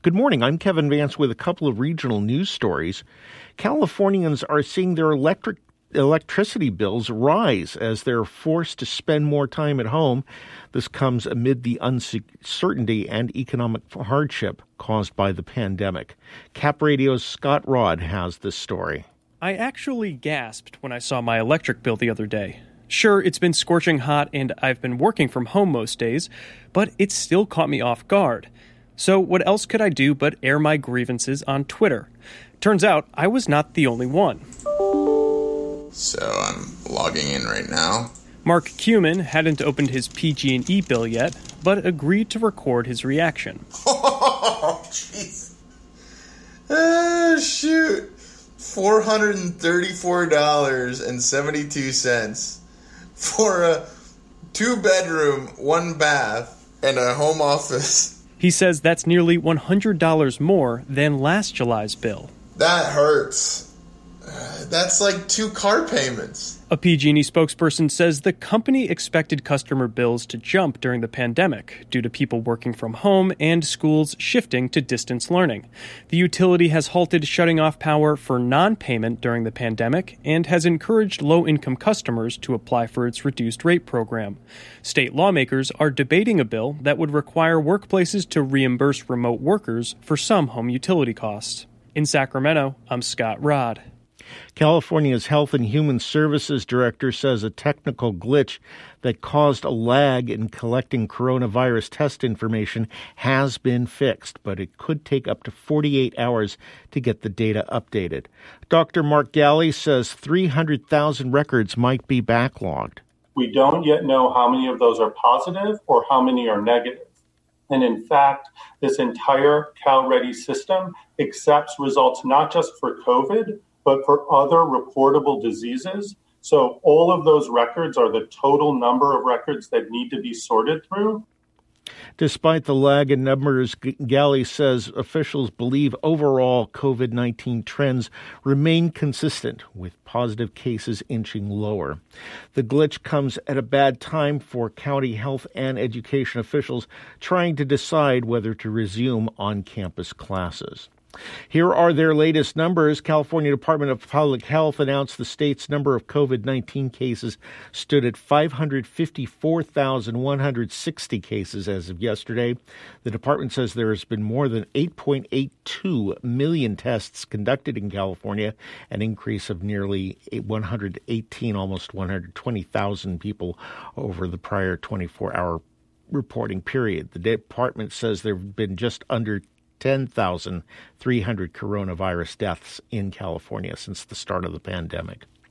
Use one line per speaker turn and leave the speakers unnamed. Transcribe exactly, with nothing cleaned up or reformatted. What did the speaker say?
Good morning. I'm Kevin Vance with a couple of regional news stories. Californians are seeing their electric electricity bills rise as they're forced to spend more time at home. This comes amid the uncertainty and economic hardship caused by the pandemic. Cap Radio's Scott Rod has this story.
I actually gasped when I saw my electric bill the other day. Sure, it's been scorching hot and I've been working from home most days, but it still caught me off guard. So what else could I do but air my grievances on Twitter? Turns out I was not the only one.
So I'm logging in right now.
Mark Cuman hadn't opened his P G and E bill yet, but agreed to record his reaction.
Oh, jeez. Oh, shoot. four hundred thirty-four dollars and seventy-two cents for a two-bedroom, one-bath, and a home office.
He says that's nearly one hundred dollars more than last July's bill.
That hurts. Uh, that's like two car payments.
A P G and E spokesperson says the company expected customer bills to jump during the pandemic due to people working from home and schools shifting to distance learning. The utility has halted shutting off power for non-payment during the pandemic and has encouraged low-income customers to apply for its reduced rate program. State lawmakers are debating a bill that would require workplaces to reimburse remote workers for some home utility costs. In Sacramento, I'm Scott Rod.
California's Health and Human Services Director says a technical glitch that caused a lag in collecting coronavirus test information has been fixed, but it could take up to forty-eight hours to get the data updated. Doctor Mark Galley says three hundred thousand records might be backlogged.
We don't yet know how many of those are positive or how many are negative. And in fact, this entire CalReady system accepts results not just for COVID, but for other reportable diseases. So all of those records are the total number of records that need to be sorted through.
Despite the lag in numbers, Galley says officials believe overall COVID nineteen trends remain consistent, with positive cases inching lower. The glitch comes at a bad time for county health and education officials trying to decide whether to resume on-campus classes. Here are their latest numbers. California Department of Public Health announced the state's number of COVID nineteen cases stood at five hundred fifty-four thousand one hundred sixty cases as of yesterday. The department says there has been more than eight point eight two million tests conducted in California, an increase of nearly one hundred eighteen, almost one hundred twenty thousand people over the prior twenty-four hour reporting period. The department says there have been just under ten thousand three hundred coronavirus deaths in California since the start of the pandemic.